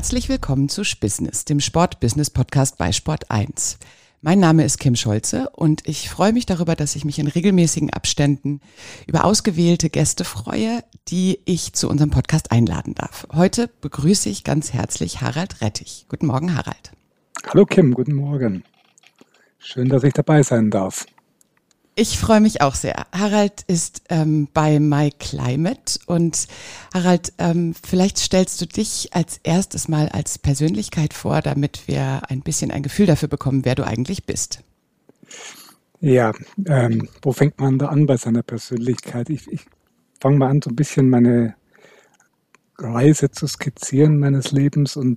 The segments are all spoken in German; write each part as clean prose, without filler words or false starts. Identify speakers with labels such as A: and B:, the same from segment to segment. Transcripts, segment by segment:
A: Herzlich willkommen zu Spissness, dem Sport-Business-Podcast bei Sport1. Mein Name ist Kim Scholze und ich freue mich darüber, dass ich mich in regelmäßigen Abständen über ausgewählte Gäste freue, die ich zu unserem Podcast einladen darf. Heute begrüße ich ganz herzlich Harald Rettich. Guten Morgen, Harald.
B: Hallo Kim, guten Morgen. Schön, dass ich dabei sein darf.
A: Ich freue mich auch sehr. Harald ist bei MyClimate und Harald, vielleicht stellst du dich als erstes mal als Persönlichkeit vor, damit wir ein bisschen ein Gefühl dafür bekommen, wer du eigentlich bist.
B: Ja, wo fängt man da an bei seiner Persönlichkeit? Ich fange mal an, so ein bisschen meine Reise zu skizzieren meines Lebens und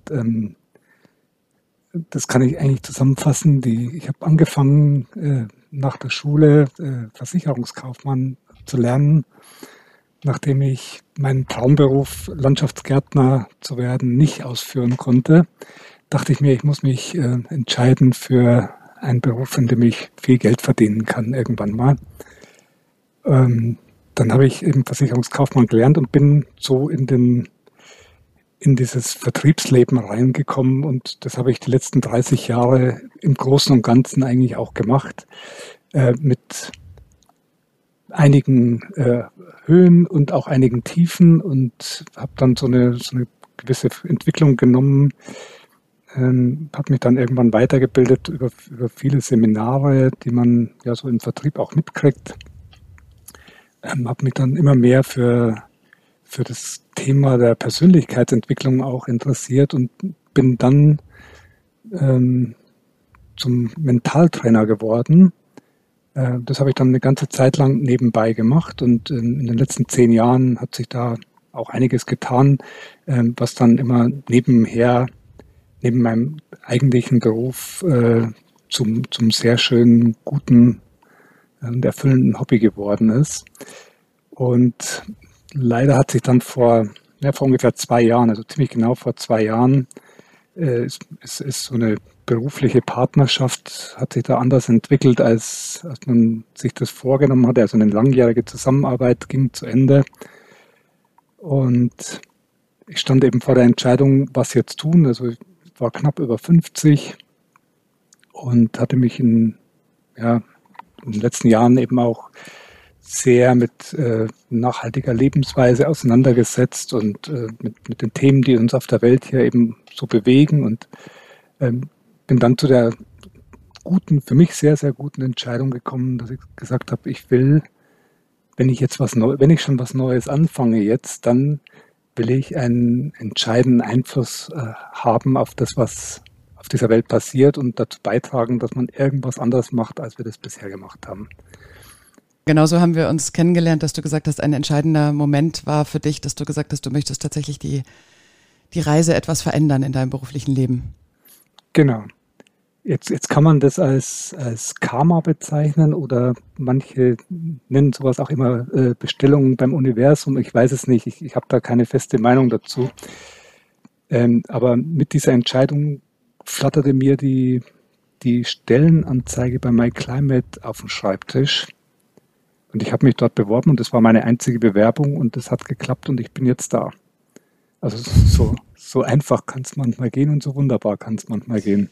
B: das kann ich eigentlich zusammenfassen. Ich habe angefangen nach der Schule Versicherungskaufmann zu lernen, nachdem ich meinen Traumberuf Landschaftsgärtner zu werden nicht ausführen konnte. Dachte ich mir, ich muss mich entscheiden für einen Beruf, in dem ich viel Geld verdienen kann irgendwann mal. Dann habe ich eben Versicherungskaufmann gelernt und bin so in dieses Vertriebsleben reingekommen und das habe ich die letzten 30 Jahre im Großen und Ganzen eigentlich auch gemacht, mit einigen Höhen und auch einigen Tiefen und habe dann so eine gewisse Entwicklung genommen, habe mich dann irgendwann weitergebildet über viele Seminare, die man ja so im Vertrieb auch mitkriegt, habe mich dann immer mehr für das Thema der Persönlichkeitsentwicklung auch interessiert und bin dann zum Mentaltrainer geworden. Das habe ich dann eine ganze Zeit lang nebenbei gemacht und in den letzten 10 Jahren hat sich da auch einiges getan, was dann immer neben meinem eigentlichen Beruf zum sehr schönen, guten und erfüllenden Hobby geworden ist. Und leider hat sich dann vor ungefähr 2 Jahren, also ziemlich genau vor 2 Jahren, ist so eine berufliche Partnerschaft, hat sich da anders entwickelt, als man sich das vorgenommen hatte. Also eine langjährige Zusammenarbeit ging zu Ende. Und ich stand eben vor der Entscheidung, was jetzt tun. Also ich war knapp über 50 und hatte mich in den letzten Jahren eben auch sehr mit nachhaltiger Lebensweise auseinandergesetzt und mit den Themen, die uns auf der Welt hier eben so bewegen und bin dann zu der für mich sehr, sehr guten Entscheidung gekommen, dass ich gesagt habe, ich will, wenn ich schon was Neues anfange jetzt, dann will ich einen entscheidenden Einfluss haben auf das, was auf dieser Welt passiert und dazu beitragen, dass man irgendwas anderes macht, als wir das bisher gemacht haben.
A: Genauso haben wir uns kennengelernt, dass du gesagt hast, ein entscheidender Moment war für dich, dass du gesagt hast, du möchtest tatsächlich die Reise etwas verändern in deinem beruflichen Leben.
B: Genau. Jetzt kann man das als Karma bezeichnen oder manche nennen sowas auch immer Bestellungen beim Universum. Ich weiß es nicht, ich habe da keine feste Meinung dazu. Aber mit dieser Entscheidung flatterte mir die Stellenanzeige bei MyClimate auf den Schreibtisch. Und ich habe mich dort beworben und das war meine einzige Bewerbung und das hat geklappt und ich bin jetzt da. Also so einfach kann es manchmal gehen und so wunderbar kann es manchmal gehen.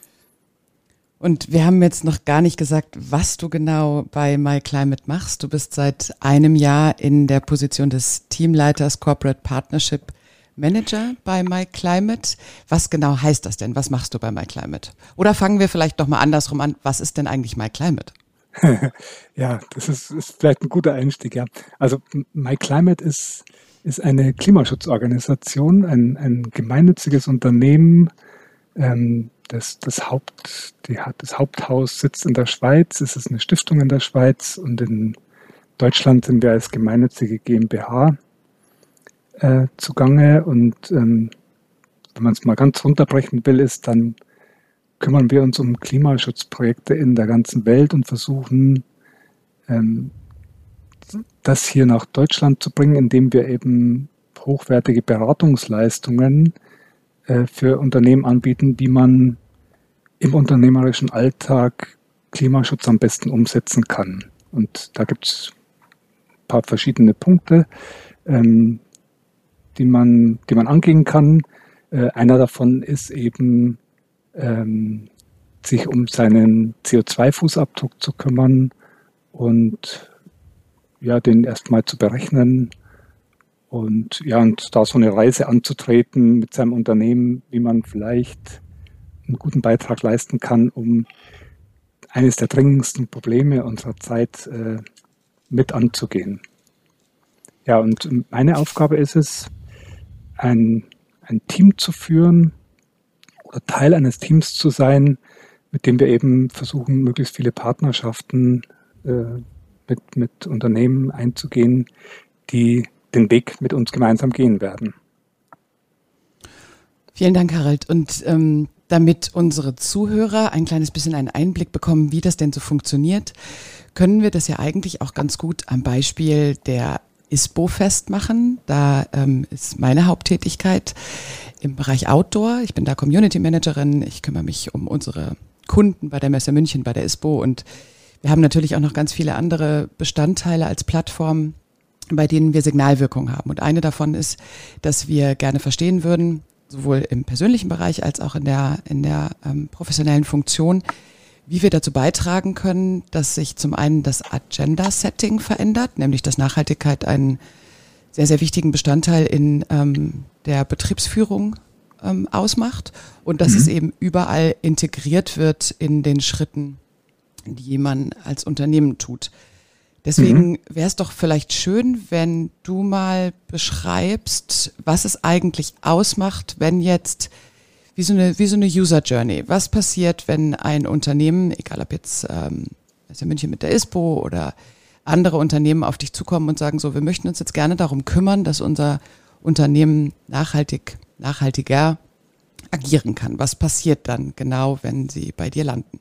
A: Und wir haben jetzt noch gar nicht gesagt, was du genau bei MyClimate machst. Du bist seit einem Jahr in der Position des Teamleiters Corporate Partnership Manager bei MyClimate. Was genau heißt das denn? Was machst du bei MyClimate? Oder fangen wir vielleicht noch mal andersrum an. Was ist denn eigentlich MyClimate?
B: Ja, das ist vielleicht ein guter Einstieg, ja. Also MyClimate ist eine Klimaschutzorganisation, ein gemeinnütziges Unternehmen. Das Haupthaus sitzt in der Schweiz. Es ist eine Stiftung in der Schweiz und in Deutschland sind wir als gemeinnützige GmbH zugange. Und wenn man es mal ganz runterbrechen will, dann kümmern wir uns um Klimaschutzprojekte in der ganzen Welt und versuchen, das hier nach Deutschland zu bringen, indem wir eben hochwertige Beratungsleistungen für Unternehmen anbieten, wie man im unternehmerischen Alltag Klimaschutz am besten umsetzen kann. Und da gibt es ein paar verschiedene Punkte, die man angehen kann. Einer davon ist eben, sich um seinen CO2-Fußabdruck zu kümmern und ja, den erstmal zu berechnen und ja, und da so eine Reise anzutreten mit seinem Unternehmen, wie man vielleicht einen guten Beitrag leisten kann, um eines der dringendsten Probleme unserer Zeit mit anzugehen. Ja, und meine Aufgabe ist es, ein Team zu führen oder Teil eines Teams zu sein, mit dem wir eben versuchen, möglichst viele Partnerschaften mit Unternehmen einzugehen, die den Weg mit uns gemeinsam gehen werden.
A: Vielen Dank, Harald. Und damit unsere Zuhörer ein kleines bisschen einen Einblick bekommen, wie das denn so funktioniert, können wir das ja eigentlich auch ganz gut am Beispiel der ISPO festmachen. Da ist meine Haupttätigkeit im Bereich Outdoor. Ich bin da Community Managerin. Ich kümmere mich um unsere Kunden bei der Messe München, bei der ISPO. Und wir haben natürlich auch noch ganz viele andere Bestandteile als Plattform, bei denen wir Signalwirkung haben. Und eine davon ist, dass wir gerne verstehen würden, sowohl im persönlichen Bereich als auch in der professionellen Funktion, wie wir dazu beitragen können, dass sich zum einen das Agenda-Setting verändert, nämlich dass Nachhaltigkeit einen sehr, sehr wichtigen Bestandteil in der Betriebsführung ausmacht und dass es eben überall integriert wird in den Schritten, die man als Unternehmen tut. Deswegen wäre es doch vielleicht schön, wenn du mal beschreibst, was es eigentlich ausmacht, wenn jetzt, wie so eine User Journey, was passiert, wenn ein Unternehmen, egal ob jetzt Messe München mit der ISPO oder andere Unternehmen auf dich zukommen und sagen so, wir möchten uns jetzt gerne darum kümmern, dass unser Unternehmen nachhaltiger agieren kann. Was passiert dann genau, wenn sie bei dir landen?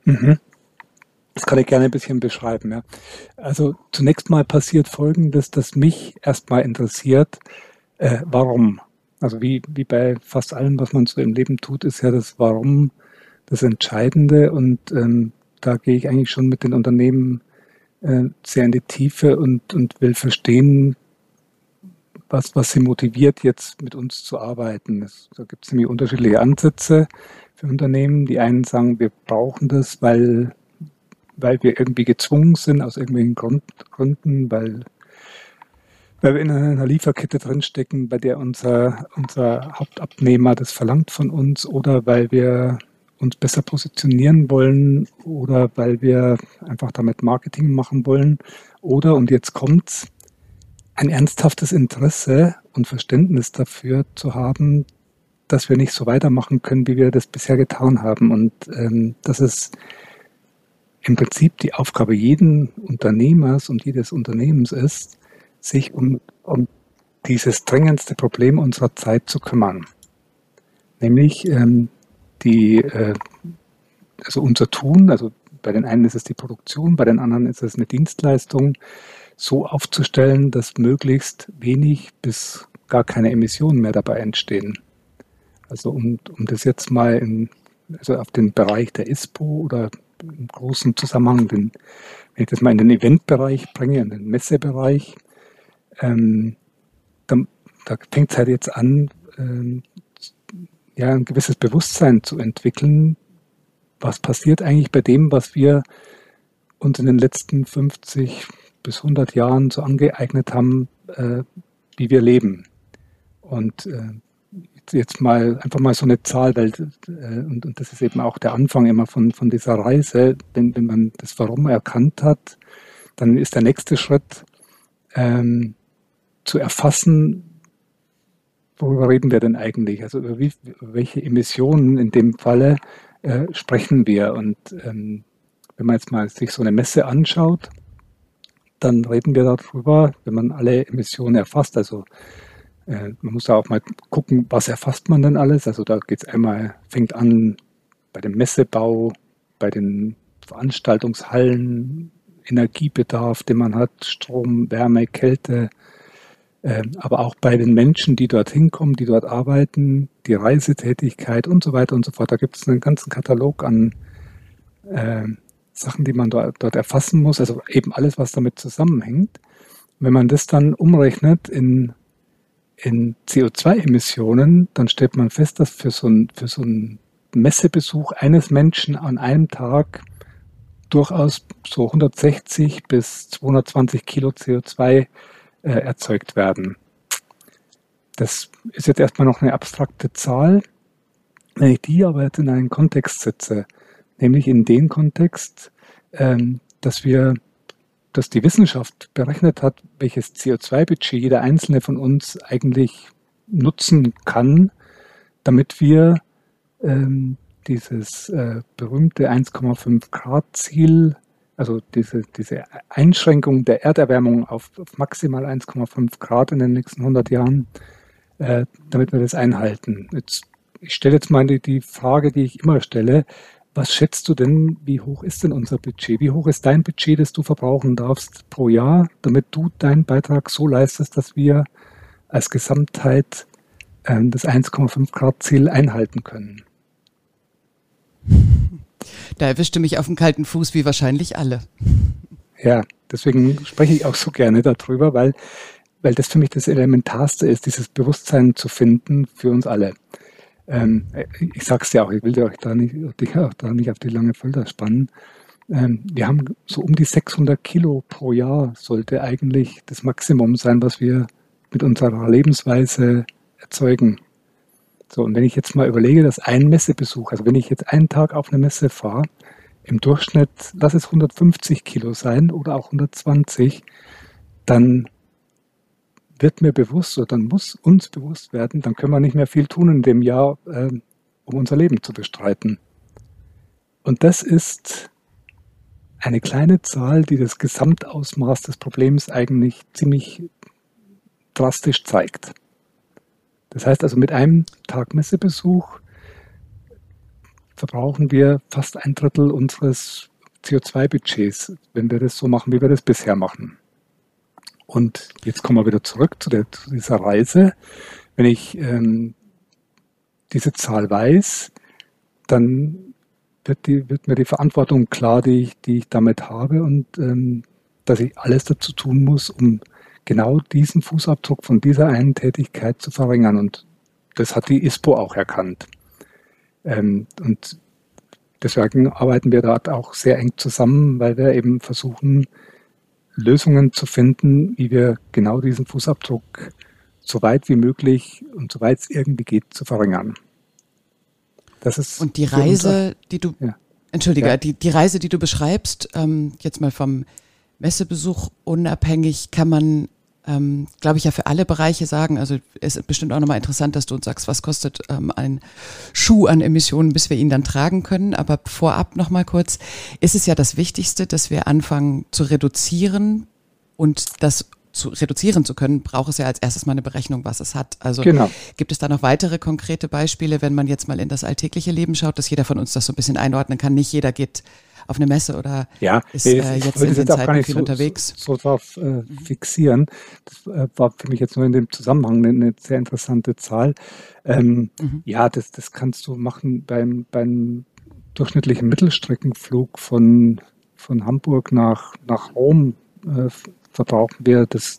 B: Das kann ich gerne ein bisschen beschreiben. Ja. Also zunächst mal passiert Folgendes, dass mich erstmal interessiert, warum. Also wie bei fast allem, was man so im Leben tut, ist ja das Warum das Entscheidende. Und da gehe ich eigentlich schon mit den Unternehmen sehr in die Tiefe und will verstehen, was sie motiviert, jetzt mit uns zu arbeiten. Da gibt es nämlich unterschiedliche Ansätze für Unternehmen. Die einen sagen, wir brauchen das, weil wir irgendwie gezwungen sind, aus irgendwelchen Gründen, weil wir in einer Lieferkette drinstecken, bei der unser Hauptabnehmer das verlangt von uns, oder weil wir uns besser positionieren wollen oder weil wir einfach damit Marketing machen wollen, oder, und jetzt kommt's, ein ernsthaftes Interesse und Verständnis dafür zu haben, dass wir nicht so weitermachen können, wie wir das bisher getan haben. Und das ist im Prinzip die Aufgabe jeden Unternehmers und jedes Unternehmens ist, sich um dieses dringendste Problem unserer Zeit zu kümmern. Nämlich also unser Tun, also bei den einen ist es die Produktion, bei den anderen ist es eine Dienstleistung, so aufzustellen, dass möglichst wenig bis gar keine Emissionen mehr dabei entstehen. Also um das jetzt mal also auf den Bereich der ISPO oder im großen Zusammenhang, wenn ich das mal in den Eventbereich bringe, in den Messebereich, da fängt es halt jetzt an, ein gewisses Bewusstsein zu entwickeln, was passiert eigentlich bei dem, was wir uns in den letzten 50 bis 100 Jahren so angeeignet haben, wie wir leben. Und jetzt mal einfach mal so eine Zahl, weil und das ist eben auch der Anfang immer von dieser Reise. Wenn man das Warum erkannt hat, dann ist der nächste Schritt zu erfassen, worüber reden wir denn eigentlich? Also über welche Emissionen in dem Falle sprechen wir? Und wenn man jetzt mal sich so eine Messe anschaut, dann reden wir darüber, wenn man alle Emissionen erfasst. Also man muss da auch mal gucken, was erfasst man denn alles. Also da fängt an bei dem Messebau, bei den Veranstaltungshallen, Energiebedarf, den man hat, Strom, Wärme, Kälte, aber auch bei den Menschen, die dort hinkommen, die dort arbeiten, die Reisetätigkeit und so weiter und so fort. Da gibt es einen ganzen Katalog an Sachen, die man dort erfassen muss, also eben alles, was damit zusammenhängt. Wenn man das dann umrechnet in in CO2-Emissionen, dann stellt man fest, dass für so einen Messebesuch eines Menschen an einem Tag durchaus so 160 bis 220 Kilo CO2 erzeugt werden. Das ist jetzt erstmal noch eine abstrakte Zahl. Wenn ich die aber jetzt in einen Kontext setze, nämlich in den Kontext, dass die Wissenschaft berechnet hat, welches CO2-Budget jeder einzelne von uns eigentlich nutzen kann, damit wir dieses berühmte 1,5 Grad Ziel, also diese Einschränkung der Erderwärmung auf maximal 1,5 Grad in den nächsten 100 Jahren, damit wir das einhalten. Ich stelle jetzt mal die Frage, die ich immer stelle: Was schätzt du denn, wie hoch ist denn unser Budget? Wie hoch ist dein Budget, das du verbrauchen darfst pro Jahr, damit du deinen Beitrag so leistest, dass wir als Gesamtheit das 1,5 Grad Ziel einhalten können?
A: Da erwischte mich auf dem kalten Fuß, wie wahrscheinlich alle.
B: Ja, deswegen spreche ich auch so gerne darüber, weil das für mich das Elementarste ist, dieses Bewusstsein zu finden für uns alle. Ich sage es ja auch, ich will dich auch da nicht auf die lange Folter spannen. Wir haben so um die 600 Kilo pro Jahr, sollte eigentlich das Maximum sein, was wir mit unserer Lebensweise erzeugen. So, und wenn ich jetzt mal überlege, dass ein Messebesuch, also wenn ich jetzt einen Tag auf eine Messe fahre, im Durchschnitt, lass es 150 Kilo sein oder auch 120, dann wird mir bewusst, oder dann muss uns bewusst werden, dann können wir nicht mehr viel tun in dem Jahr, um unser Leben zu bestreiten. Und das ist eine kleine Zahl, die das Gesamtausmaß des Problems eigentlich ziemlich drastisch zeigt. Das heißt also, mit einem Tag Messebesuch verbrauchen wir fast 1/3 unseres CO2-Budgets, wenn wir das so machen, wie wir das bisher machen. Und jetzt kommen wir wieder zurück zu dieser Reise. Wenn ich diese Zahl weiß, dann wird mir die Verantwortung klar, die ich damit habe, und dass ich alles dazu tun muss, um genau diesen Fußabdruck von dieser einen Tätigkeit zu verringern. Und das hat die ISPO auch erkannt. Und deswegen arbeiten wir dort auch sehr eng zusammen, weil wir eben versuchen, Lösungen zu finden, wie wir genau diesen Fußabdruck so weit wie möglich und so weit es irgendwie geht, zu verringern. Das ist
A: und die Reise, die du,
B: ja.
A: Entschuldige,
B: Ja.
A: die Reise, die du beschreibst, jetzt mal vom Messebesuch unabhängig, kann man, glaube ich, ja für alle Bereiche sagen. Also es ist bestimmt auch nochmal interessant, dass du uns sagst, was kostet ein Schuh an Emissionen, bis wir ihn dann tragen können. Aber vorab nochmal kurz, ist es ja das Wichtigste, dass wir anfangen zu reduzieren, und das reduzieren zu können, braucht es ja als erstes mal eine Berechnung, was es hat. Also
B: Genau.
A: Gibt es da noch weitere konkrete Beispiele, wenn man jetzt mal in das alltägliche Leben schaut, dass jeder von uns das so ein bisschen einordnen kann? Nicht jeder geht auf eine Messe oder ist jetzt in den Zeiten viel unterwegs.
B: So drauf fixieren. Das war für mich jetzt nur in dem Zusammenhang eine sehr interessante Zahl. Ja, das kannst du machen beim durchschnittlichen Mittelstreckenflug von Hamburg nach Rom. Verbrauchen wir das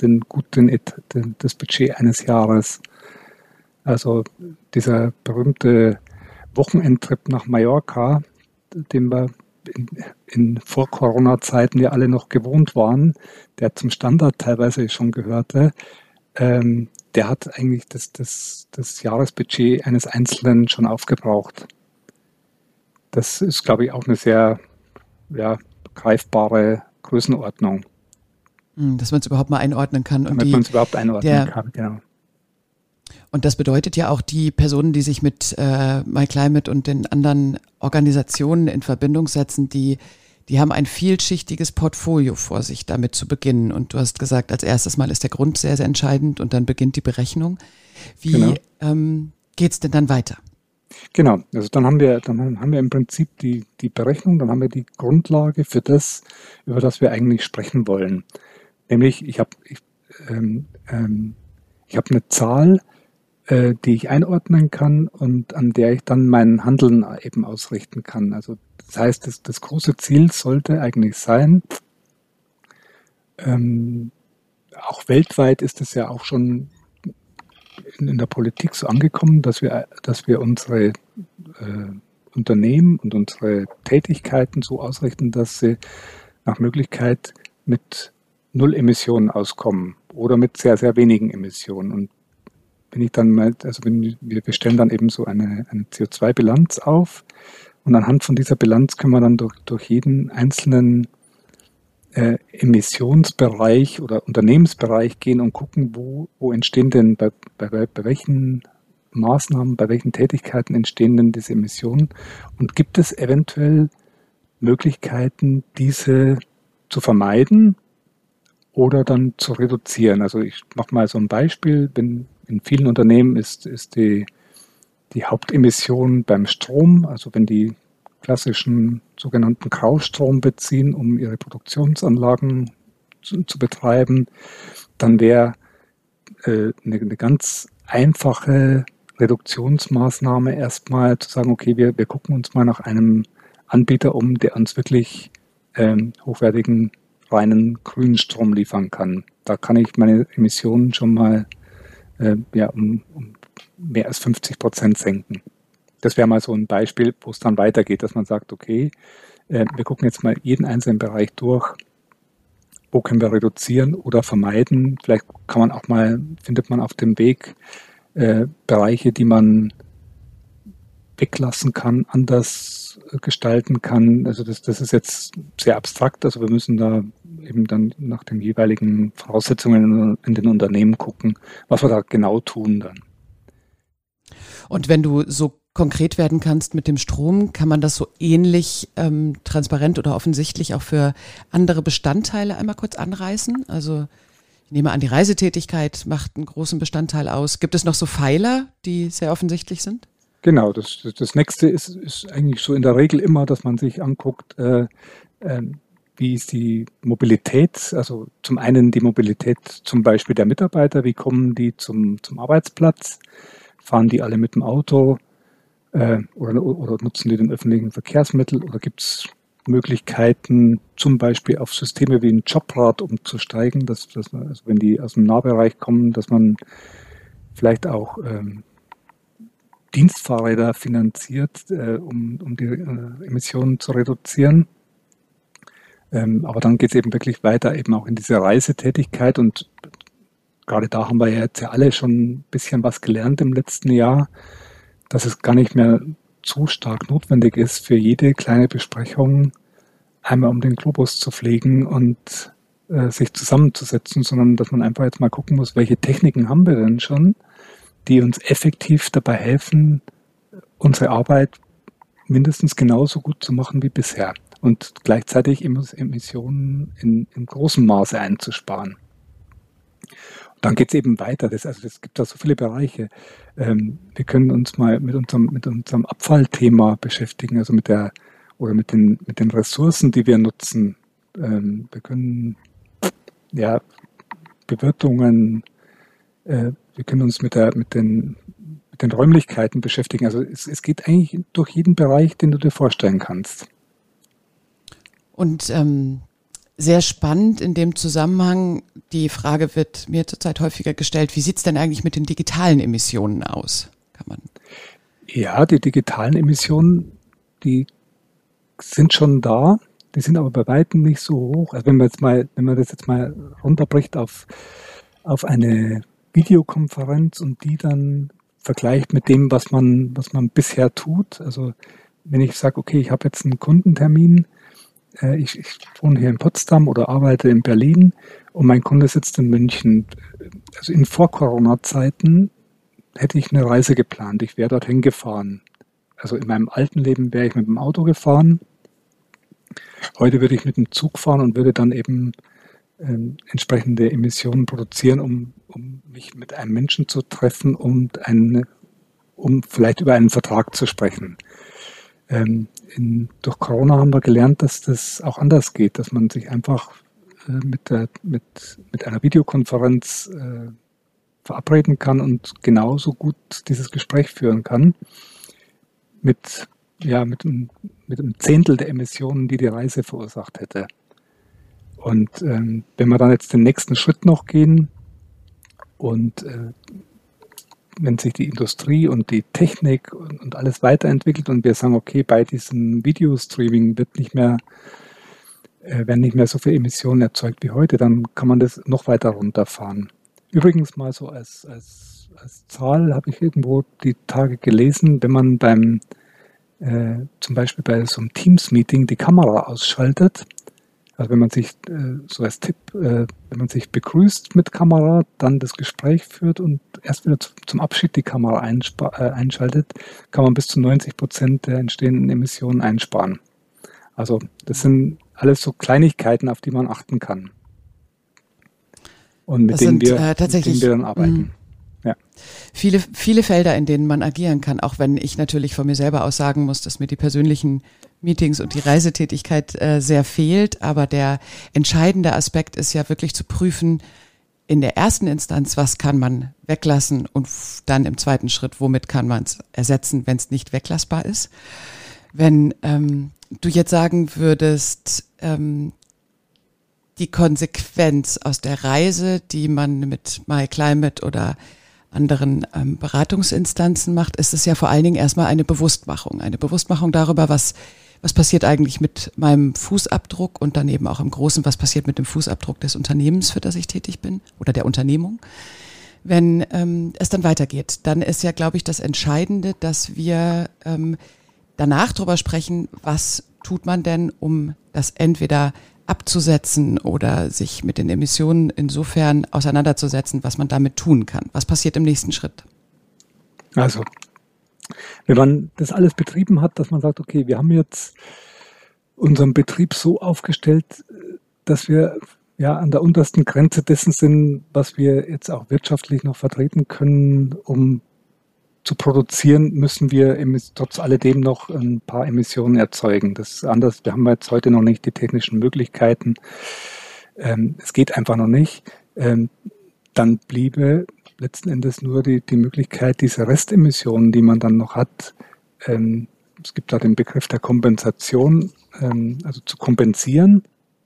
B: Budget eines Jahres. Also dieser berühmte Wochenendtrip nach Mallorca, den wir in Vor-Corona-Zeiten ja alle noch gewohnt waren, der zum Standard teilweise schon gehörte, der hat eigentlich das Jahresbudget eines Einzelnen schon aufgebraucht. Das ist, glaube ich, auch eine sehr greifbare Größenordnung.
A: Dass man es überhaupt mal einordnen kann.
B: Damit man es überhaupt einordnen kann, genau.
A: Und das bedeutet ja auch, die Personen, die sich mit MyClimate und den anderen Organisationen in Verbindung setzen, die haben ein vielschichtiges Portfolio vor sich, damit zu beginnen. Und du hast gesagt, als erstes Mal ist der Grund sehr, sehr entscheidend und dann beginnt die Berechnung. Wie geht es denn dann weiter?
B: Genau, also dann haben wir im Prinzip die Berechnung, dann haben wir die Grundlage für das, über das wir eigentlich sprechen wollen. Nämlich, ich habe eine Zahl, die ich einordnen kann und an der ich dann mein Handeln eben ausrichten kann. Also das heißt, das große Ziel sollte eigentlich sein, auch weltweit ist es ja auch schon in der Politik so angekommen, dass wir unsere Unternehmen und unsere Tätigkeiten so ausrichten, dass sie nach Möglichkeit mit Null Emissionen auskommen oder mit sehr, sehr wenigen Emissionen. Und wenn ich dann mal, also wir stellen dann eben so eine CO2-Bilanz auf und anhand von dieser Bilanz können wir dann durch jeden einzelnen Emissionsbereich oder Unternehmensbereich gehen und gucken, wo entstehen denn, bei welchen Maßnahmen, bei welchen Tätigkeiten entstehen denn diese Emissionen und gibt es eventuell Möglichkeiten, diese zu vermeiden oder dann zu reduzieren. Also ich mache mal so ein Beispiel, in vielen Unternehmen ist die Hauptemission beim Strom, also wenn die klassischen sogenannten Graustrom beziehen, um ihre Produktionsanlagen zu betreiben, dann wäre eine ganz einfache Reduktionsmaßnahme erstmal zu sagen, okay, wir gucken uns mal nach einem Anbieter um, der uns wirklich hochwertigen, reinen grünen Strom liefern kann. Da kann ich meine Emissionen schon mal um mehr als 50% senken. Das wäre mal so ein Beispiel, wo es dann weitergeht, dass man sagt, okay, wir gucken jetzt mal jeden einzelnen Bereich durch, wo können wir reduzieren oder vermeiden. Vielleicht findet man auf dem Weg Bereiche, die man weglassen kann, anders gestalten kann. Also das ist jetzt sehr abstrakt. Also wir müssen da eben dann nach den jeweiligen Voraussetzungen in den Unternehmen gucken, was wir da genau tun dann.
A: Und wenn du so konkret werden kannst mit dem Strom, kann man das so ähnlich transparent oder offensichtlich auch für andere Bestandteile einmal kurz anreißen? Also ich nehme an, die Reisetätigkeit macht einen großen Bestandteil aus. Gibt es noch so Pfeiler, die sehr offensichtlich sind?
B: Genau, das nächste ist eigentlich so in der Regel immer, dass man sich anguckt, wie ist die Mobilität, also zum einen die Mobilität zum Beispiel der Mitarbeiter, wie kommen die zum Arbeitsplatz, fahren die alle mit dem Auto oder nutzen die den öffentlichen Verkehrsmittel oder gibt es Möglichkeiten, zum Beispiel auf Systeme wie ein Jobrad umzusteigen, dass man, also wenn die aus dem Nahbereich kommen, dass man vielleicht auch Dienstfahrräder finanziert, um die Emissionen zu reduzieren. Aber dann geht es eben wirklich weiter, eben auch in diese Reisetätigkeit. Und gerade da haben wir ja jetzt ja alle schon ein bisschen was gelernt im letzten Jahr, dass es gar nicht mehr zu stark notwendig ist, für jede kleine Besprechung einmal um den Globus zu fliegen und sich zusammenzusetzen, sondern dass man einfach jetzt mal gucken muss, welche Techniken haben wir denn schon, die uns effektiv dabei helfen, unsere Arbeit mindestens genauso gut zu machen wie bisher und gleichzeitig Emissionen in großem Maße einzusparen. Und dann geht es eben weiter. Es gibt da so viele Bereiche. Wir können uns mal mit unserem Abfallthema beschäftigen, also mit den Ressourcen, die wir nutzen. Wir können Bewirtungen, wir können uns mit den Räumlichkeiten beschäftigen. Also es geht eigentlich durch jeden Bereich, den du dir vorstellen kannst.
A: Und sehr spannend in dem Zusammenhang, die Frage wird mir zurzeit häufiger gestellt, wie sieht es denn eigentlich mit den digitalen Emissionen aus?
B: Ja, die digitalen Emissionen, die sind schon da, die sind aber bei weitem nicht so hoch. Also wenn man das jetzt mal runterbricht auf eine Videokonferenz und die dann vergleicht mit dem, was man bisher tut. Also wenn ich sage, okay, ich habe jetzt einen Kundentermin, ich wohne hier in Potsdam oder arbeite in Berlin und mein Kunde sitzt in München. Also in Vor-Corona-Zeiten hätte ich eine Reise geplant, ich wäre dorthin gefahren. Also in meinem alten Leben wäre ich mit dem Auto gefahren. Heute würde ich mit dem Zug fahren und würde dann eben entsprechende Emissionen produzieren, um mich mit einem Menschen zu treffen und um vielleicht über einen Vertrag zu sprechen. Durch Corona haben wir gelernt, dass das auch anders geht, dass man sich einfach mit einer Videokonferenz verabreden kann und genauso gut dieses Gespräch führen kann mit einem Zehntel der Emissionen, die Reise verursacht hätte. Und wenn wir dann jetzt den nächsten Schritt noch gehen und wenn sich die Industrie und die Technik und alles weiterentwickelt und wir sagen, okay, bei diesem Videostreaming werden nicht mehr so viele Emissionen erzeugt wie heute, dann kann man das noch weiter runterfahren. Übrigens mal so als Zahl habe ich irgendwo die Tage gelesen, wenn man zum Beispiel bei so einem Teams-Meeting die Kamera ausschaltet, also wenn man sich, so als Tipp, wenn man sich begrüßt mit Kamera, dann das Gespräch führt und erst wieder zum Abschied die Kamera einschaltet, kann man bis zu 90% der entstehenden Emissionen einsparen. Also das sind alles so Kleinigkeiten, auf die man achten kann. Und mit denen wir dann arbeiten. Ja.
A: Viele Felder, in denen man agieren kann, auch wenn ich natürlich von mir selber aus sagen muss, dass mir die persönlichen Meetings und die Reisetätigkeit sehr fehlt. Aber der entscheidende Aspekt ist ja wirklich zu prüfen, in der ersten Instanz, was kann man weglassen und dann im zweiten Schritt, womit kann man es ersetzen, wenn es nicht weglassbar ist. Wenn du jetzt sagen würdest, die Konsequenz aus der Reise, die man mit MyClimate oder anderen Beratungsinstanzen macht, ist es ja vor allen Dingen erstmal eine Bewusstmachung darüber, was passiert eigentlich mit meinem Fußabdruck und dann eben auch im Großen, was passiert mit dem Fußabdruck des Unternehmens, für das ich tätig bin oder der Unternehmung. Wenn es dann weitergeht, dann ist ja, glaube ich, das Entscheidende, dass wir danach drüber sprechen, was tut man denn, um das entweder abzusetzen oder sich mit den Emissionen insofern auseinanderzusetzen, was man damit tun kann. Was passiert im nächsten Schritt?
B: Also, wenn man das alles betrieben hat, dass man sagt, okay, wir haben jetzt unseren Betrieb so aufgestellt, dass wir ja an der untersten Grenze dessen sind, was wir jetzt auch wirtschaftlich noch vertreten können, um zu produzieren, müssen wir trotz alledem noch ein paar Emissionen erzeugen. Das ist anders. Wir haben jetzt heute noch nicht die technischen Möglichkeiten. Es geht einfach noch nicht. Dann bliebe letzten Endes nur die Möglichkeit, diese Restemissionen, die man dann noch hat, es gibt da den Begriff der Kompensation, also zu kompensieren.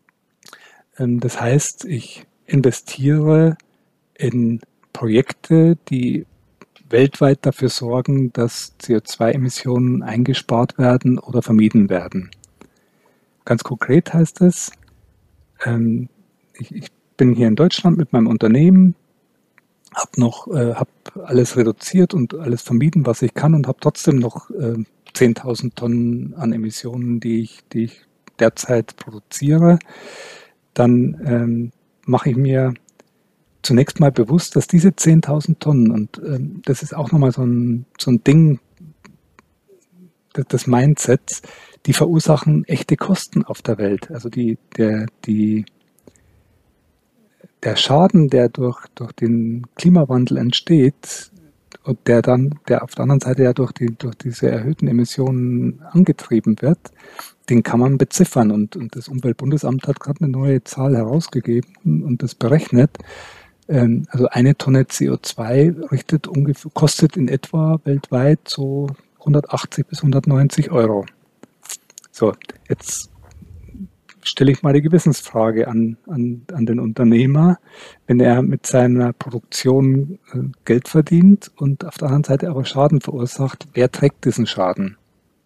B: Das heißt, ich investiere in Projekte, die weltweit dafür sorgen, dass CO2-Emissionen eingespart werden oder vermieden werden. Ganz konkret heißt es, ich bin hier in Deutschland mit meinem Unternehmen, habe alles reduziert und alles vermieden, was ich kann und habe trotzdem noch 10.000 Tonnen an Emissionen, die ich derzeit produziere. Dann mache ich mir zunächst mal bewusst, dass diese 10.000 Tonnen, und das ist auch nochmal so ein Ding des Mindsets, die verursachen echte Kosten auf der Welt. Also der Schaden, der durch den Klimawandel entsteht und der auf der anderen Seite ja durch diese erhöhten Emissionen angetrieben wird, den kann man beziffern. Und das Umweltbundesamt hat gerade eine neue Zahl herausgegeben und das berechnet. Also eine Tonne CO2 kostet in etwa weltweit so 180 bis 190 Euro. So, jetzt stelle ich mal die Gewissensfrage an den Unternehmer, wenn er mit seiner Produktion Geld verdient und auf der anderen Seite aber Schaden verursacht, wer trägt diesen Schaden?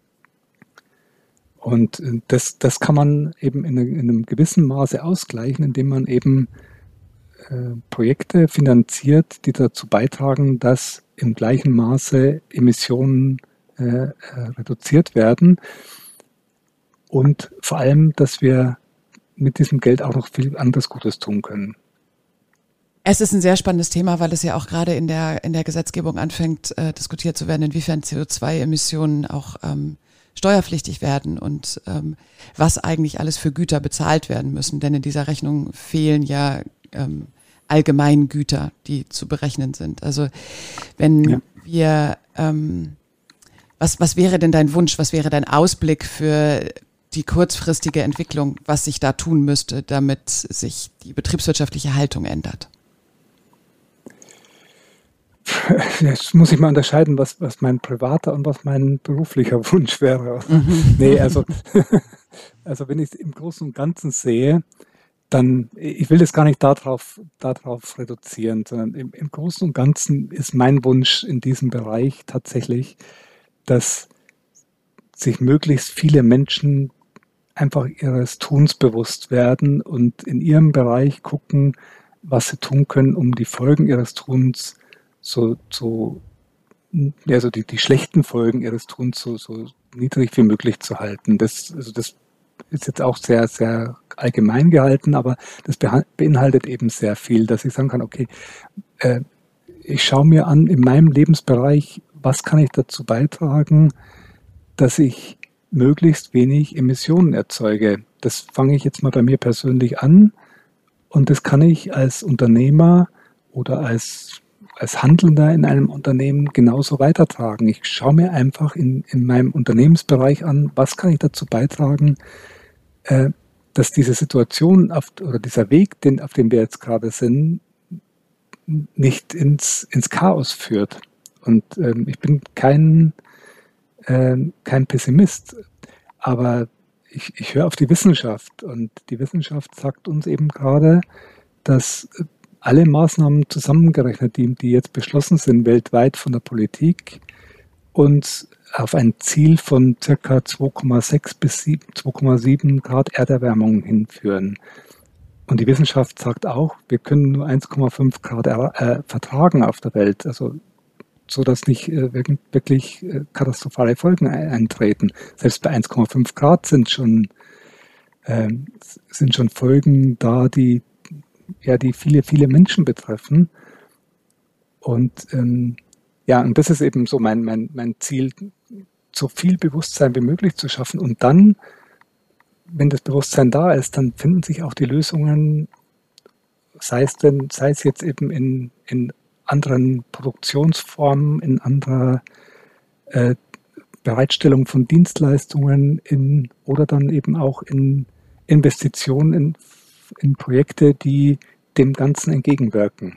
B: Und das kann man eben in einem gewissen Maße ausgleichen, indem man eben Projekte finanziert, die dazu beitragen, dass im gleichen Maße Emissionen reduziert werden und vor allem, dass wir mit diesem Geld auch noch viel anderes Gutes tun können.
A: Es ist ein sehr spannendes Thema, weil es ja auch gerade in der Gesetzgebung anfängt, diskutiert zu werden, inwiefern CO2-Emissionen auch steuerpflichtig werden und was eigentlich alles für Güter bezahlt werden müssen. Denn in dieser Rechnung fehlen ja Allgemeingüter, die zu berechnen sind. Also wenn wir, was wäre denn dein Wunsch, was wäre dein Ausblick für die kurzfristige Entwicklung, was sich da tun müsste, damit sich die betriebswirtschaftliche Haltung ändert?
B: Jetzt muss ich mal unterscheiden, was mein privater und was mein beruflicher Wunsch wäre. Nee, also wenn ich es im Großen und Ganzen sehe, dann, ich will das gar nicht darauf reduzieren, sondern im Großen und Ganzen ist mein Wunsch in diesem Bereich tatsächlich, dass sich möglichst viele Menschen einfach ihres Tuns bewusst werden und in ihrem Bereich gucken, was sie tun können, um die Folgen ihres Tuns also die schlechten Folgen ihres Tuns so niedrig wie möglich zu halten. Das ist jetzt auch sehr, sehr allgemein gehalten, aber das beinhaltet eben sehr viel, dass ich sagen kann, okay, ich schaue mir an in meinem Lebensbereich, was kann ich dazu beitragen, dass ich möglichst wenig Emissionen erzeuge. Das fange ich jetzt mal bei mir persönlich an und das kann ich als Unternehmer oder als Handelnder in einem Unternehmen genauso weitertragen. Ich schaue mir einfach in meinem Unternehmensbereich an, was kann ich dazu beitragen, dass diese Situation oder dieser Weg, auf dem wir jetzt gerade sind, nicht ins Chaos führt. Und ich bin kein Pessimist, aber ich höre auf die Wissenschaft und die Wissenschaft sagt uns eben gerade, dass alle Maßnahmen zusammengerechnet, die jetzt beschlossen sind weltweit von der Politik, uns auf ein Ziel von ca. 2,6 bis 2,7 Grad Erderwärmung hinführen. Und die Wissenschaft sagt auch, wir können nur 1,5 Grad vertragen auf der Welt, also so dass nicht wirklich katastrophale Folgen eintreten. Selbst bei 1,5 Grad sind schon Folgen da, die viele, viele Menschen betreffen. Und und das ist eben so mein Ziel, so viel Bewusstsein wie möglich zu schaffen. Und dann, wenn das Bewusstsein da ist, dann finden sich auch die Lösungen, sei es jetzt eben in anderen Produktionsformen, in anderer Bereitstellung von Dienstleistungen oder dann eben auch in Investitionen in Projekte, die dem Ganzen entgegenwirken.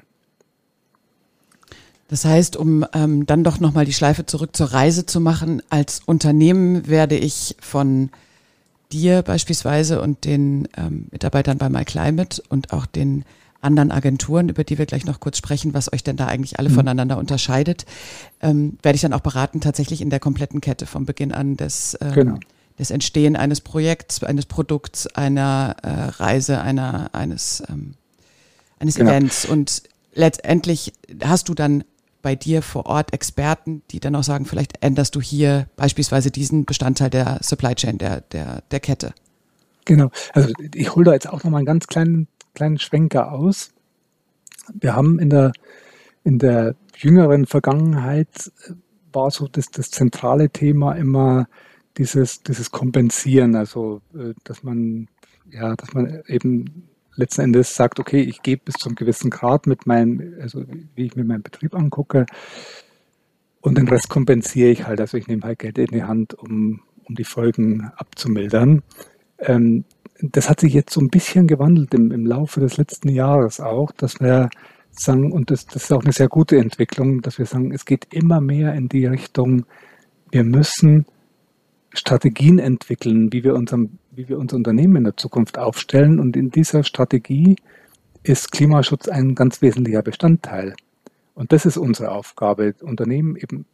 A: Das heißt, um dann doch nochmal die Schleife zurück zur Reise zu machen, als Unternehmen werde ich von dir beispielsweise und den Mitarbeitern bei MyClimate und auch den anderen Agenturen, über die wir gleich noch kurz sprechen, was euch denn da eigentlich alle voneinander unterscheidet, werde ich dann auch beraten, tatsächlich in der kompletten Kette vom Beginn an des Entstehen eines Projekts, eines Produkts, einer Reise, eines Events. Und letztendlich hast du dann bei dir vor Ort Experten, die dann auch sagen, vielleicht änderst du hier beispielsweise diesen Bestandteil der Supply Chain, der Kette.
B: Genau, also ich hole da jetzt auch nochmal einen ganz kleinen Schwenker aus. Wir haben in der jüngeren Vergangenheit war so das zentrale Thema immer dieses Kompensieren, also dass man eben letzten Endes sagt, okay, ich gehe bis zu einem gewissen Grad wie ich mir meinen Betrieb angucke und den Rest kompensiere ich halt, also ich nehme halt Geld in die Hand, um die Folgen abzumildern. Das hat sich jetzt so ein bisschen gewandelt im Laufe des letzten Jahres auch, dass wir sagen, und das ist auch eine sehr gute Entwicklung, dass wir sagen, es geht immer mehr in die Richtung, wir müssen Strategien entwickeln, wie wir unser Unternehmen in der Zukunft aufstellen. Und in dieser Strategie ist Klimaschutz ein ganz wesentlicher Bestandteil. Und das ist unsere Aufgabe, Unternehmen eben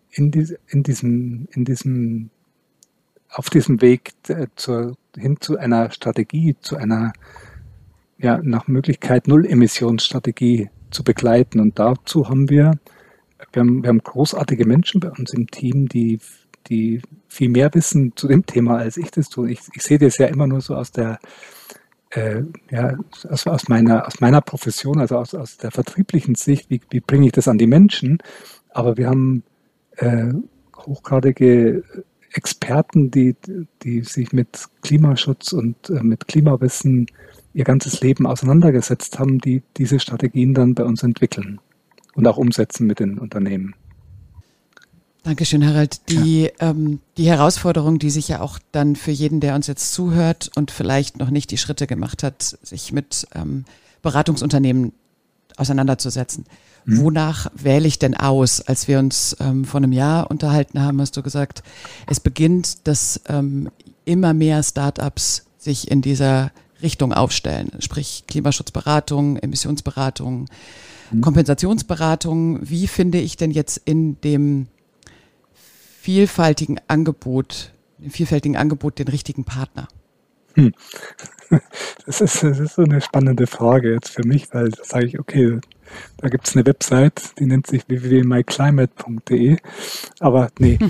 B: auf diesem Weg hin zu einer Strategie, zu einer nach Möglichkeit Null-Emissionsstrategie zu begleiten. Und dazu haben wir haben großartige Menschen bei uns im Team, die viel mehr wissen zu dem Thema, als ich das tue. Ich sehe das ja immer nur so aus meiner Profession, also aus der vertrieblichen Sicht, wie bringe ich das an die Menschen. Aber wir haben hochgradige Experten, die sich mit Klimaschutz und mit Klimawissen ihr ganzes Leben auseinandergesetzt haben, die diese Strategien dann bei uns entwickeln und auch umsetzen mit den Unternehmen.
A: Dankeschön, Harald. Die Herausforderung, die sich ja auch dann für jeden, der uns jetzt zuhört und vielleicht noch nicht die Schritte gemacht hat, sich mit Beratungsunternehmen auseinanderzusetzen. Wonach wähle ich denn aus? Als wir uns vor einem Jahr unterhalten haben, hast du gesagt, es beginnt, dass immer mehr Startups sich in dieser Richtung aufstellen, sprich Klimaschutzberatung, Emissionsberatung, Kompensationsberatung. Wie finde ich denn jetzt in dem vielfältigen Angebot den richtigen Partner?
B: Das ist so eine spannende Frage jetzt für mich, weil da sage ich, okay, da gibt es eine Website, die nennt sich www.myclimate.de, aber nee.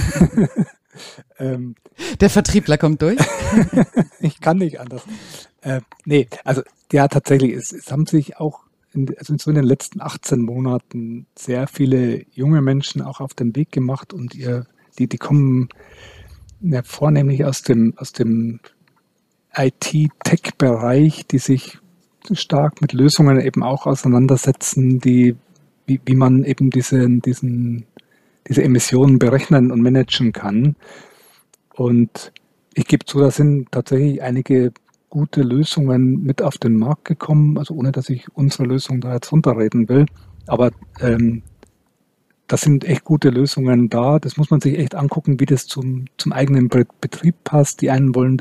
A: Der Vertriebler kommt durch.
B: Ich kann nicht anders. Nee, also ja, tatsächlich, es haben sich auch so in den letzten 18 Monaten sehr viele junge Menschen auch auf den Weg gemacht und die kommen ja vornehmlich aus dem IT-Tech-Bereich, die sich stark mit Lösungen eben auch auseinandersetzen, wie man eben diese Emissionen berechnen und managen kann. Und ich gebe zu, da sind tatsächlich einige gute Lösungen mit auf den Markt gekommen, also ohne dass ich unsere Lösung da jetzt runterreden will. Aber da sind echt gute Lösungen da. Das muss man sich echt angucken, wie das zum eigenen Betrieb passt. Die einen wollen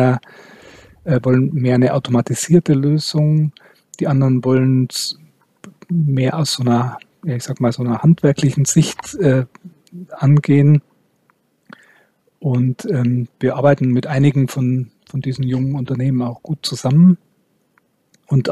B: mehr eine automatisierte Lösung. Die anderen wollen es mehr aus so einer, ja, ich sag mal, so einer handwerklichen Sicht angehen. Und wir arbeiten mit einigen von diesen jungen Unternehmen auch gut zusammen. Und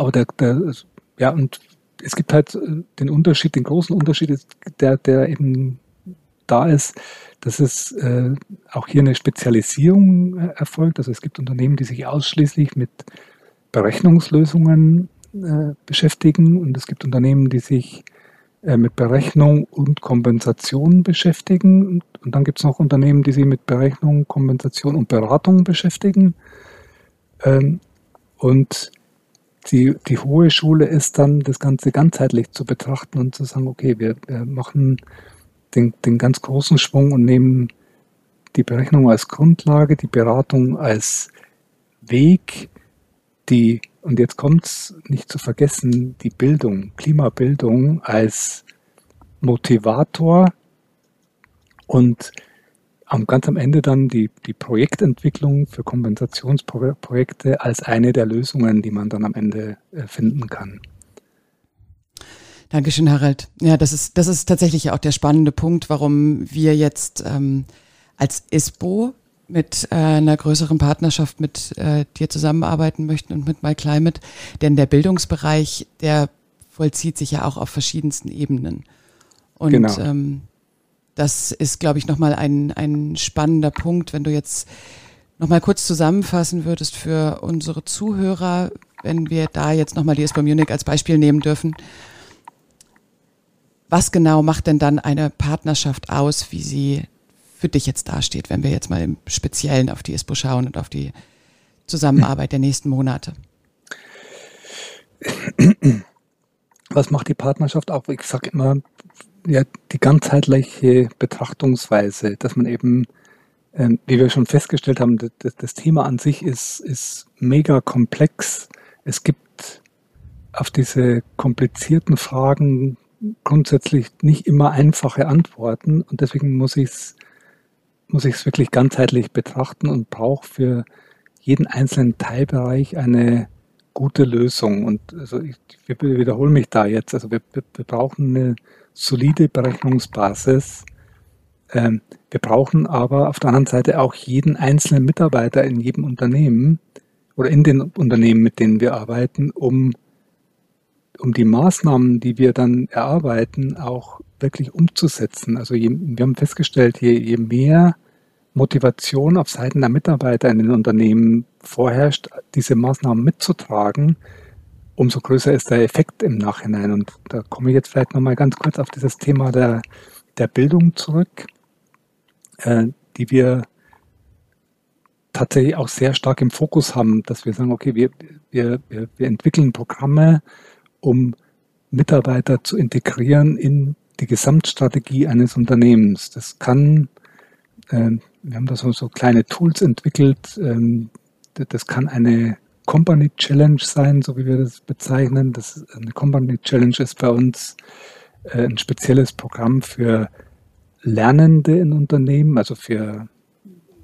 B: es gibt halt den großen Unterschied, der eben da ist, dass es auch hier eine Spezialisierung erfolgt. Also es gibt Unternehmen, die sich ausschließlich mit Berechnungslösungen beschäftigen, und es gibt Unternehmen, die sich mit Berechnung und Kompensation beschäftigen. Und dann gibt es noch Unternehmen, die sich mit Berechnung, Kompensation und Beratung beschäftigen. Und die hohe Schule ist dann, das Ganze ganzheitlich zu betrachten und zu sagen, okay, wir machen den ganz großen Schwung und nehmen die Berechnung als Grundlage, die Beratung als Weg, und jetzt kommt es nicht zu vergessen, die Bildung, Klimabildung als Motivator und ganz am Ende dann die Projektentwicklung für Kompensationsprojekte als eine der Lösungen, die man dann am Ende finden kann.
A: Dankeschön, Harald. Ja, das ist tatsächlich auch der spannende Punkt, warum wir jetzt als ISPO mit einer größeren Partnerschaft mit dir zusammenarbeiten möchten und mit MyClimate. Denn der Bildungsbereich, der vollzieht sich ja auch auf verschiedensten Ebenen. Und genau. Das ist, glaube ich, nochmal ein spannender Punkt, wenn du jetzt nochmal kurz zusammenfassen würdest für unsere Zuhörer, wenn wir da jetzt nochmal die ISPO Munich als Beispiel nehmen dürfen. Was genau macht denn dann eine Partnerschaft aus, wie sie für dich jetzt dasteht, wenn wir jetzt mal im Speziellen auf die ISPO schauen und auf die Zusammenarbeit der nächsten Monate?
B: Was macht die Partnerschaft auch? Ich sage immer, ja, die ganzheitliche Betrachtungsweise, dass man eben, wie wir schon festgestellt haben, das Thema an sich ist mega komplex. Es gibt auf diese komplizierten Fragen grundsätzlich nicht immer einfache Antworten, und deswegen muss ich es wirklich ganzheitlich betrachten und brauche für jeden einzelnen Teilbereich eine gute Lösung. Und also ich wiederhole mich da jetzt. Also wir brauchen eine solide Berechnungsbasis. Wir brauchen aber auf der anderen Seite auch jeden einzelnen Mitarbeiter in jedem Unternehmen oder in den Unternehmen, mit denen wir arbeiten, um die Maßnahmen, die wir dann erarbeiten, auch wirklich umzusetzen. Also wir haben festgestellt, je mehr Motivation auf Seiten der Mitarbeiter in den Unternehmen vorherrscht, diese Maßnahmen mitzutragen, umso größer ist der Effekt im Nachhinein. Und da komme ich jetzt vielleicht nochmal ganz kurz auf dieses Thema der Bildung zurück, die wir tatsächlich auch sehr stark im Fokus haben, dass wir sagen, okay, wir entwickeln Programme, um Mitarbeiter zu integrieren in die Gesamtstrategie eines Unternehmens. Das kann, wir haben da so kleine Tools entwickelt, das kann eine Company Challenge sein, so wie wir das bezeichnen. Eine Company Challenge ist bei uns ein spezielles Programm für Lernende in Unternehmen, also für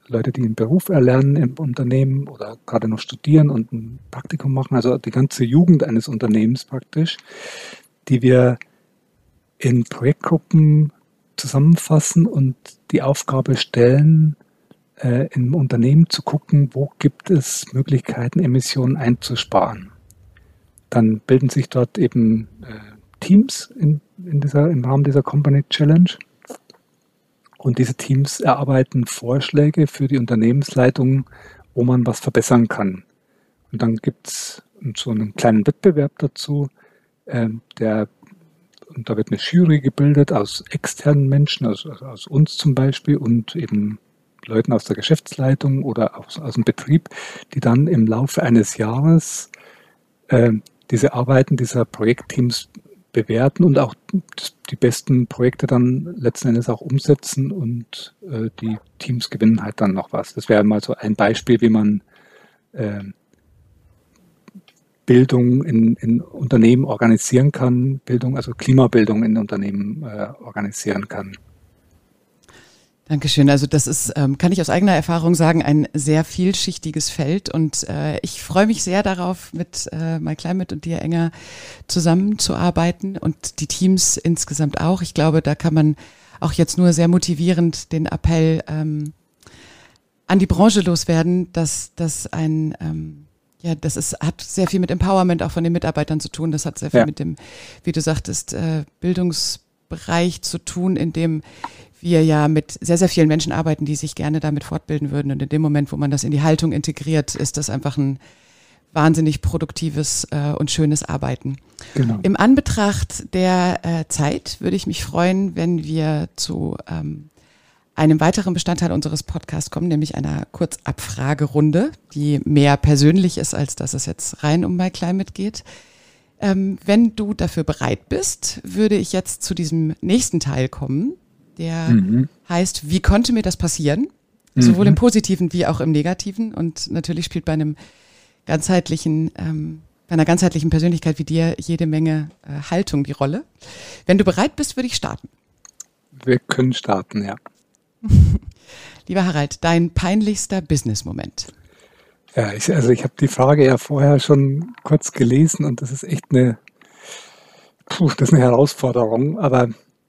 B: Leute, die einen Beruf erlernen im Unternehmen oder gerade noch studieren und ein Praktikum machen, also die ganze Jugend eines Unternehmens praktisch, die wir in Projektgruppen zusammenfassen und die Aufgabe stellen, im Unternehmen zu gucken, wo gibt es Möglichkeiten, Emissionen einzusparen. Dann bilden sich dort eben Teams im Rahmen dieser Company Challenge. Und diese Teams erarbeiten Vorschläge für die Unternehmensleitung, wo man was verbessern kann. Und dann gibt es so einen kleinen Wettbewerb dazu, und da wird eine Jury gebildet aus externen Menschen, aus uns zum Beispiel und eben Leuten aus der Geschäftsleitung oder aus dem Betrieb, die dann im Laufe eines Jahres diese Arbeiten dieser Projektteams bewerten und auch die besten Projekte dann letzten Endes auch umsetzen und die Teams gewinnen halt dann noch was. Das wäre mal so ein Beispiel, wie man Bildung in Unternehmen organisieren kann, also Klimabildung in Unternehmen organisieren kann.
A: Dankeschön. Also das ist, kann ich aus eigener Erfahrung sagen, ein sehr vielschichtiges Feld und ich freue mich sehr darauf, mit MyClimate und dir enger zusammenzuarbeiten und die Teams insgesamt auch. Ich glaube, da kann man auch jetzt nur sehr motivierend den Appell an die Branche loswerden, dass das hat sehr viel mit Empowerment auch von den Mitarbeitern zu tun. Das hat sehr viel mit dem, wie du sagtest, Bildungsbereich zu tun, in dem wir ja mit sehr, sehr vielen Menschen arbeiten, die sich gerne damit fortbilden würden. Und in dem Moment, wo man das in die Haltung integriert, ist das einfach ein wahnsinnig produktives und schönes Arbeiten. Genau. Im Anbetracht der Zeit würde ich mich freuen, wenn wir zu einem weiteren Bestandteil unseres Podcasts kommen, nämlich einer Kurzabfragerunde, die mehr persönlich ist, als dass es jetzt rein um MyClimate geht. Wenn du dafür bereit bist, würde ich jetzt zu diesem nächsten Teil kommen, der heißt, wie konnte mir das passieren? Sowohl im Positiven wie auch im Negativen. Und natürlich spielt bei einer ganzheitlichen Persönlichkeit wie dir jede Menge Haltung die Rolle. Wenn du bereit bist, würde ich starten.
B: Wir können starten, ja.
A: Lieber Harald, dein peinlichster Business-Moment?
B: Ja, ich habe die Frage ja vorher schon kurz gelesen und das ist echt eine Herausforderung, aber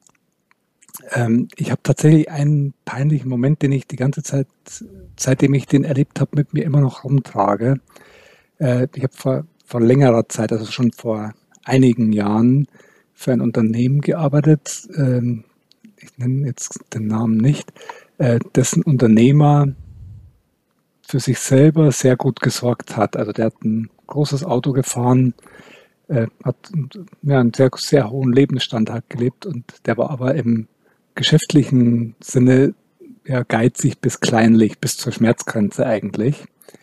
B: ich habe tatsächlich einen peinlichen Moment, den ich die ganze Zeit, seitdem ich den erlebt habe, mit mir immer noch rumtrage. Ich habe vor längerer Zeit, also schon vor einigen Jahren, für ein Unternehmen gearbeitet, ich nenne jetzt den Namen nicht, dessen Unternehmer für sich selber sehr gut gesorgt hat. Also der hat ein großes Auto gefahren, hat einen sehr, sehr hohen Lebensstandard gelebt und der war aber im geschäftlichen Sinne geizig bis kleinlich, bis zur Schmerzgrenze eigentlich.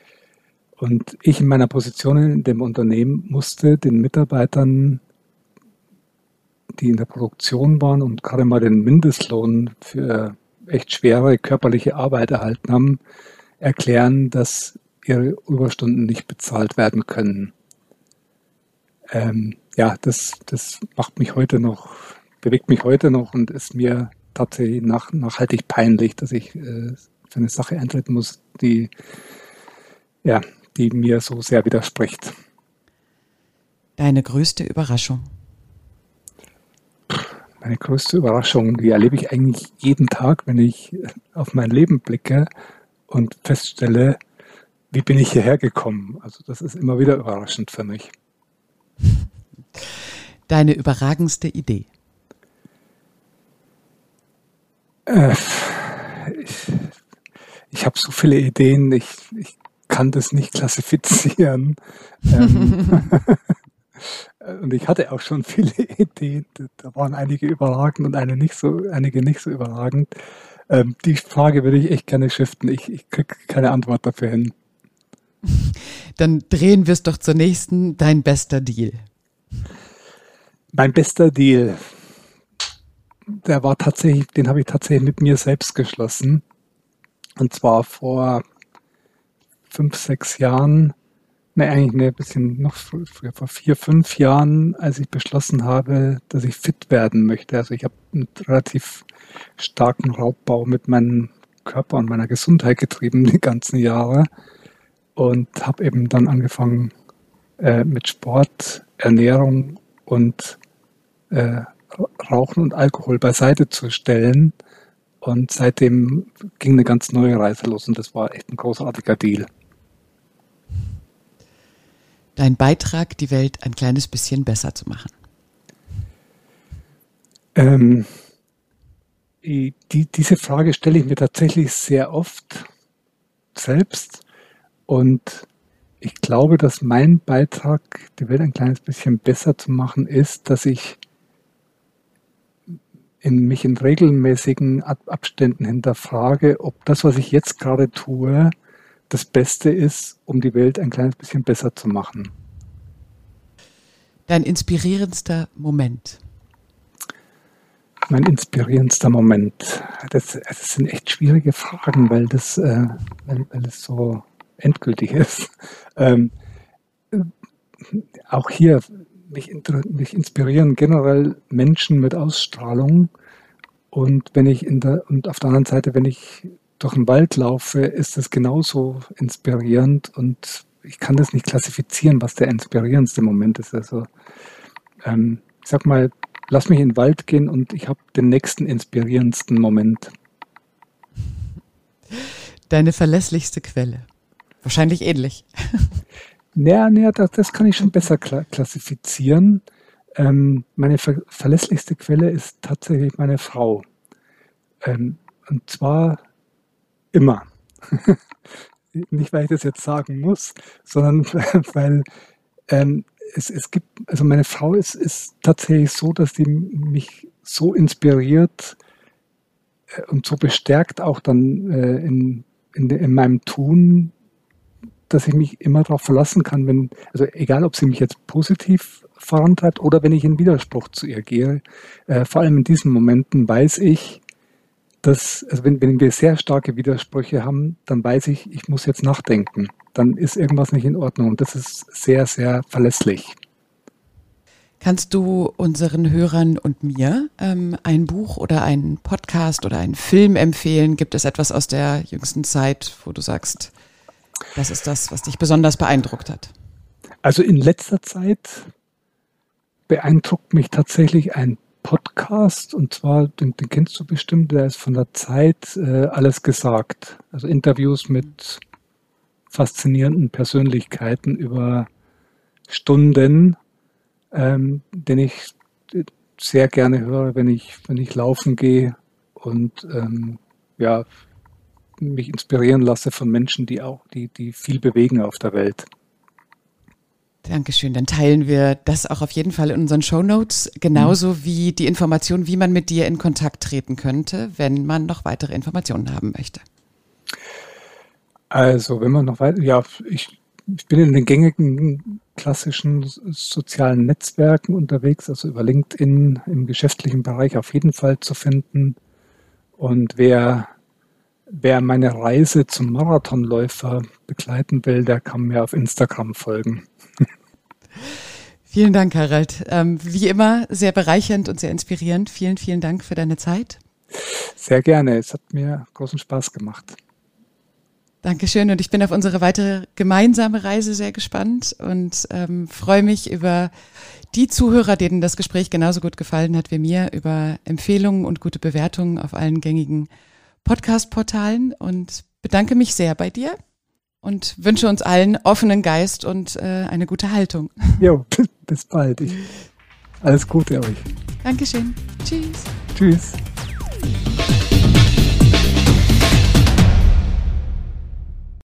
B: Und ich in meiner Position in dem Unternehmen musste den Mitarbeitern, die in der Produktion waren und gerade mal den Mindestlohn für echt schwere körperliche Arbeit erhalten haben, erklären, dass ihre Überstunden nicht bezahlt werden können. Das macht mich heute noch, bewegt mich heute noch und ist mir tatsächlich nachhaltig peinlich, dass ich für eine Sache eintreten muss, die mir so sehr widerspricht.
A: Deine größte Überraschung?
B: Meine größte Überraschung, die erlebe ich eigentlich jeden Tag, wenn ich auf mein Leben blicke und feststelle, wie bin ich hierher gekommen. Also das ist immer wieder überraschend für mich.
A: Deine überragendste Idee?
B: Ich habe so viele Ideen, ich kann das nicht klassifizieren. Und ich hatte auch schon viele Ideen. Da waren einige überragend und einige nicht so überragend. Die Frage würde ich echt gerne shiften. Ich kriege keine Antwort dafür hin.
A: Dann drehen wir es doch zur nächsten. Dein bester Deal?
B: Mein bester Deal, den habe ich tatsächlich mit mir selbst geschlossen. Und zwar vor 5, 6 Jahren. Ein bisschen noch früher, vor 4, 5 Jahren, als ich beschlossen habe, dass ich fit werden möchte. Also ich habe einen relativ starken Raubbau mit meinen Körper und meiner Gesundheit getrieben die ganzen Jahre und habe eben dann angefangen mit Sport, Ernährung und Rauchen und Alkohol beiseite zu stellen. Und seitdem ging eine ganz neue Reise los und das war echt ein großartiger Deal.
A: Dein Beitrag, die Welt ein kleines bisschen besser zu machen.
B: Diese Frage stelle ich mir tatsächlich sehr oft selbst und ich glaube, dass mein Beitrag, die Welt ein kleines bisschen besser zu machen, ist, dass ich mich in regelmäßigen Abständen hinterfrage, ob das, was ich jetzt gerade tue, das Beste ist, um die Welt ein kleines bisschen besser zu machen.
A: Dein inspirierendster Moment?
B: Mein inspirierendster Moment. Das sind echt schwierige Fragen, weil es so endgültig ist. Auch hier, mich inspirieren generell Menschen mit Ausstrahlung. Und und auf der anderen Seite, wenn ich durch den Wald laufe, ist das genauso inspirierend und ich kann das nicht klassifizieren, was der inspirierendste Moment ist. Also ich sag mal, lass mich in den Wald gehen und ich habe den nächsten inspirierendsten Moment.
A: Deine verlässlichste Quelle? Wahrscheinlich ähnlich.
B: Das kann ich schon besser klassifizieren. Meine verlässlichste Quelle ist tatsächlich meine Frau. Und zwar immer. Nicht, weil ich das jetzt sagen muss, sondern weil es gibt, also meine Frau ist tatsächlich so, dass die mich so inspiriert und so bestärkt auch dann in meinem Tun, dass ich mich immer darauf verlassen kann, also egal, ob sie mich jetzt positiv vorantreibt oder wenn ich in Widerspruch zu ihr gehe, vor allem in diesen Momenten weiß ich, dass, also wenn wir sehr starke Widersprüche haben, dann weiß ich, ich muss jetzt nachdenken. Dann ist irgendwas nicht in Ordnung und das ist sehr, sehr verlässlich.
A: Kannst du unseren Hörern und mir ein Buch oder einen Podcast oder einen Film empfehlen? Gibt es etwas aus der jüngsten Zeit, wo du sagst, das ist das, was dich besonders beeindruckt hat?
B: Also in letzter Zeit beeindruckt mich tatsächlich ein Podcast, und zwar, den kennst du bestimmt, der ist von der Zeit Alles gesagt. Also Interviews mit faszinierenden Persönlichkeiten über Stunden, den ich sehr gerne höre, wenn ich laufen gehe und mich inspirieren lasse von Menschen, die viel bewegen auf der Welt.
A: Dankeschön. Dann teilen wir das auch auf jeden Fall in unseren Shownotes, genauso wie die Information, wie man mit dir in Kontakt treten könnte, wenn man noch weitere Informationen haben möchte.
B: Also, wenn man noch weiter, ich bin in den gängigen klassischen sozialen Netzwerken unterwegs, also über LinkedIn im geschäftlichen Bereich auf jeden Fall zu finden. Und wer meine Reise zum Marathonläufer begleiten will, der kann mir auf Instagram folgen.
A: Vielen Dank, Harald. Wie immer sehr bereichernd und sehr inspirierend. Vielen, vielen Dank für deine Zeit.
B: Sehr gerne. Es hat mir großen Spaß gemacht.
A: Dankeschön. Und ich bin auf unsere weitere gemeinsame Reise sehr gespannt und freue mich über die Zuhörer, denen das Gespräch genauso gut gefallen hat wie mir, über Empfehlungen und gute Bewertungen auf allen gängigen Podcast-Portalen und bedanke mich sehr bei dir. Und wünsche uns allen offenen Geist und eine gute Haltung.
B: Jo, bis bald. Alles Gute euch.
A: Dankeschön. Tschüss.
B: Tschüss.